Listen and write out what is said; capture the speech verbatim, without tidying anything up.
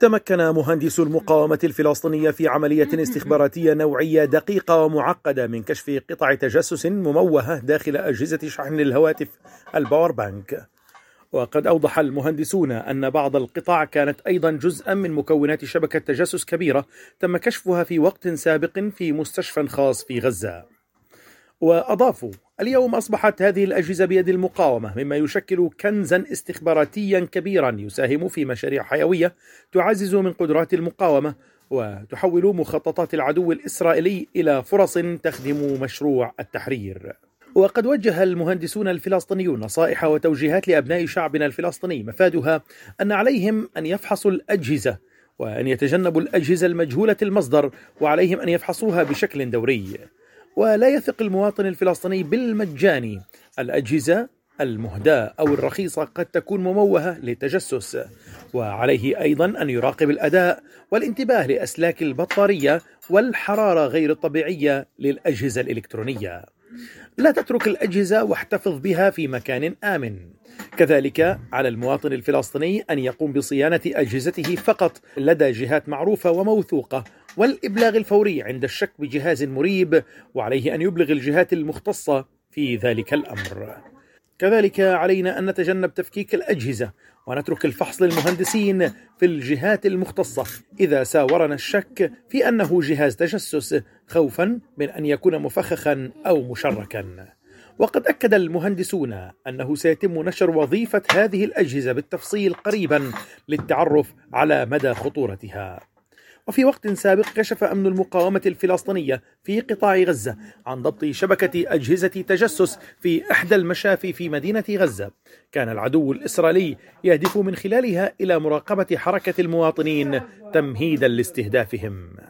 تمكن مهندسو المقاومة الفلسطينية في عملية استخباراتية نوعية دقيقة ومعقدة من كشف قطع تجسس مموهة داخل أجهزة شحن الهواتف الباور بانك. وقد أوضح المهندسون أن بعض القطع كانت أيضا جزءا من مكونات شبكة تجسس كبيرة تم كشفها في وقت سابق في مستشفى خاص في غزة. وأضافوا: اليوم أصبحت هذه الأجهزة بيد المقاومة، مما يشكل كنزا استخباراتيا كبيرا يساهم في مشاريع حيوية تعزز من قدرات المقاومة وتحول مخططات العدو الإسرائيلي إلى فرص تخدم مشروع التحرير. وقد وجه المهندسون الفلسطينيون نصائح وتوجيهات لأبناء شعبنا الفلسطيني مفادها أن عليهم أن يفحصوا الأجهزة وأن يتجنبوا الأجهزة المجهولة المصدر، وعليهم أن يفحصوها بشكل دوري. ولا يثق المواطن الفلسطيني بالمجاني. الأجهزة المهداة أو الرخيصة قد تكون مموهة للتجسس، وعليه أيضا أن يراقب الأداء والانتباه لأسلاك البطارية والحرارة غير الطبيعية للأجهزة الإلكترونية. لا تترك الأجهزة واحتفظ بها في مكان آمن. كذلك على المواطن الفلسطيني أن يقوم بصيانة أجهزته فقط لدى جهات معروفة وموثوقة، والإبلاغ الفوري عند الشك بجهاز مريب، وعليه أن يبلغ الجهات المختصة في ذلك الأمر. كذلك علينا أن نتجنب تفكيك الأجهزة ونترك الفحص للمهندسين في الجهات المختصة إذا ساورنا الشك في أنه جهاز تجسس، خوفا من أن يكون مفخخا أو مشركا. وقد أكد المهندسون أنه سيتم نشر وظيفة هذه الأجهزة بالتفصيل قريبا للتعرف على مدى خطورتها. وفي وقت سابق كشف أمن المقاومة الفلسطينية في قطاع غزة عن ضبط شبكة أجهزة تجسس في إحدى المشافي في مدينة غزة، كان العدو الإسرائيلي يهدف من خلالها إلى مراقبة حركة المواطنين تمهيدا لاستهدافهم.